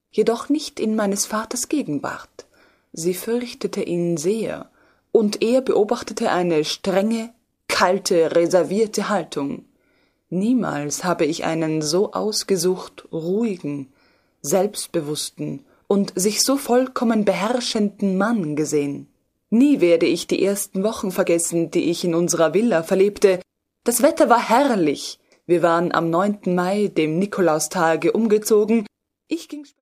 jedoch nicht in meines Vaters Gegenwart. Sie fürchtete ihn sehr, und er beobachtete eine strenge, kalte, reservierte Haltung. Niemals habe ich einen so ausgesucht ruhigen, selbstbewussten und sich so vollkommen beherrschenden Mann gesehen. Nie werde ich die ersten Wochen vergessen, die ich in unserer Villa verlebte. Das Wetter war herrlich. Wir waren am 9. Mai, dem Nikolaustage, umgezogen. Ich ging